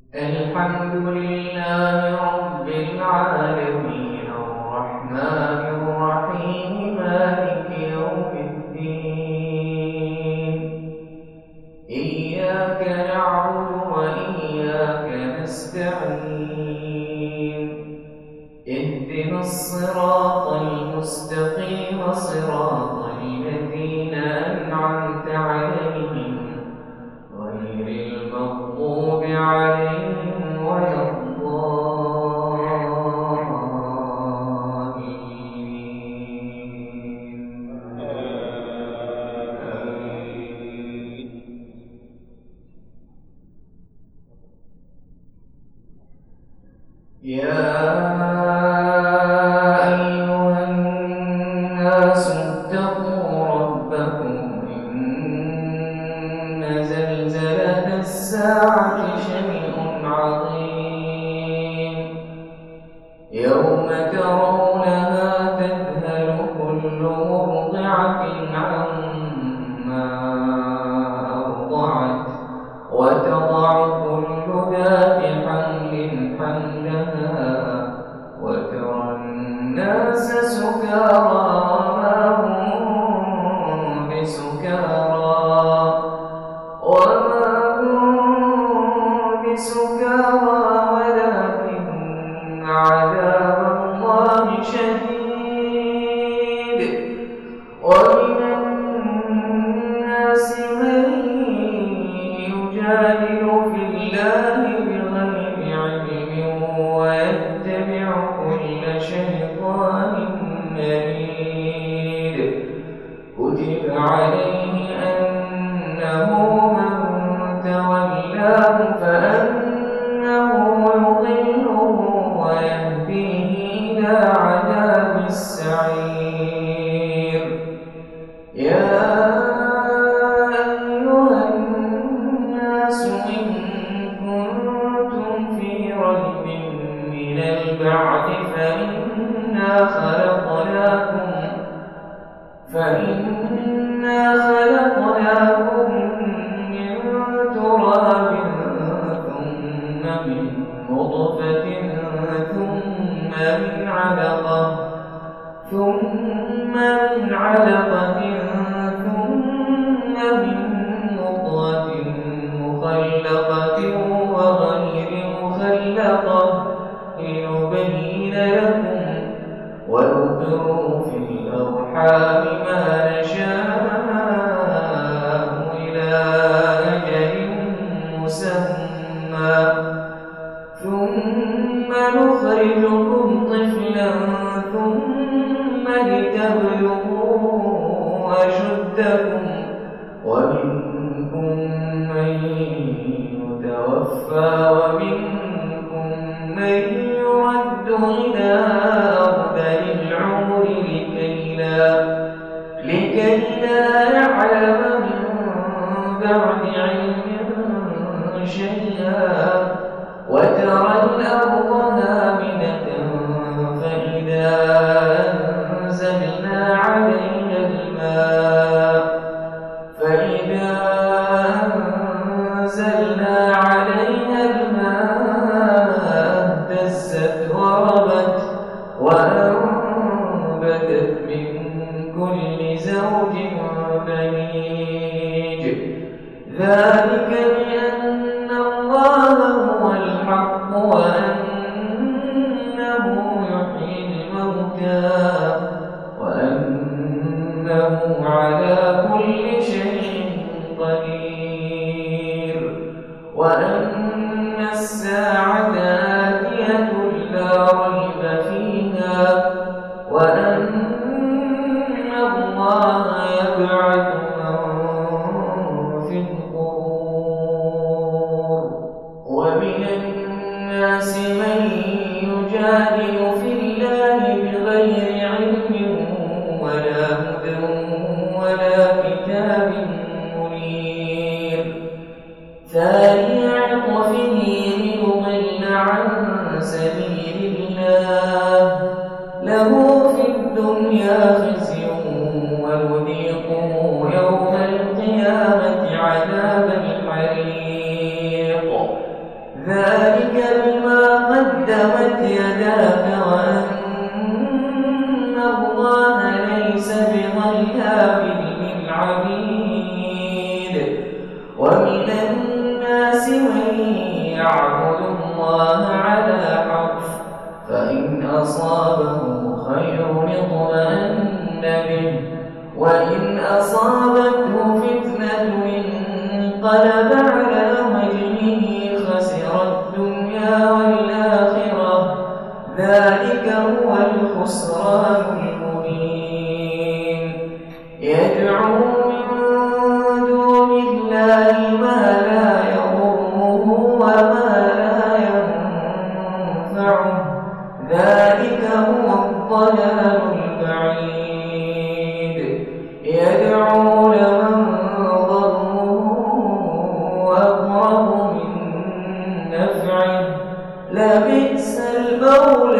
الحمد لله رب العالمين الرحمن الرحيم مالك يوم الدين إياك نعبد وإياك نستعين اهدنا الصراط المستقيم صراط الذين أنعمت عليهم غير المغضوب عليهم ولا الضالين. يا أيها الناس اتقوا ربكم إن زلزلة الساعة شيء عظيم يوم ترونها تذهل كل مرضعة عما أرضعت وتضع كل ذات حمل حملها وترى الناس سكارى وما هم بسكارى ولكن عذاب الله شديد. ومن الناس من يجادل في الله بغير علم ويتبع كل شيطان مريد. كتب عليه أنه من تولاه فأنه يضله ويهديه إلى عذاب السعير. يا أيها الناس إن كنتم في ريب من البعث فإنا خلقناكم من تراب ثم من نطفة ثم من علقة ثم من مضغة مخلقة وغير مخلقة لنبين لكم ونقر في الأرحام ما نشاء إلى أجل مسمى ثم نخرجكم طفلا ثم لتبلغوا أشدكم ومنكم من يتوفى ومنكم من يرد إلى أرذل العمر لكي لا يعلم من بعد علم شيئا. وترى الأرض هامدة فإذا أنزلنا عليها الماء اهتزت وربت وأنبتت من كل زوج بهيج. ذلك بأن الله هو الحق وأنه يحيي الموتى وأنه على كل شيء قدير وأن الساعة آتية لا ريب فيها وأن الله يبعث من في القبور. ومن الناس من يجادل في الله بغير علم ولا هدى ولا كتاب منير. ثاني عطفه ليضل عن سبيل الله له في الدنيا خزي ونذيقه يوم القيامة عذاب الحريق. ذلك بما قدمت يداك وأن الله ليس بظلام للعبيد ومن الناس من يعبد الله على حرف فإن أصابه خير اطمأن به وإن أصابته فتنة انقلب على وجهه خسر الدنيا والآخرة ذلك هو الخسران المبين يدعو من دون الله ما لا يضره وما لا ينفعه ذلك هو الضلال البعيد يدعو لمن ضره أقرب من نفعه لبئس المولى